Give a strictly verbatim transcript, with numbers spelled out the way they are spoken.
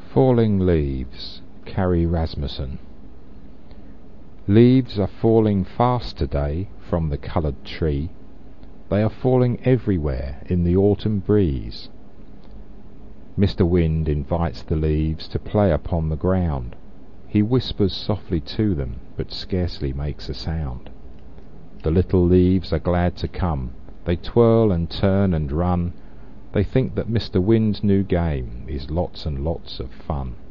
Falling Leaves, Carrie Rasmussen. Leaves are falling fast today from the coloured tree. They are falling everywhere in the autumn breeze. Mister Wind invites the leaves to play upon the ground. He whispers softly to them, but scarcely makes a sound. The little leaves are glad to come. They twirl and turn and run. They think that Mister Wind's new game is lots and lots of fun.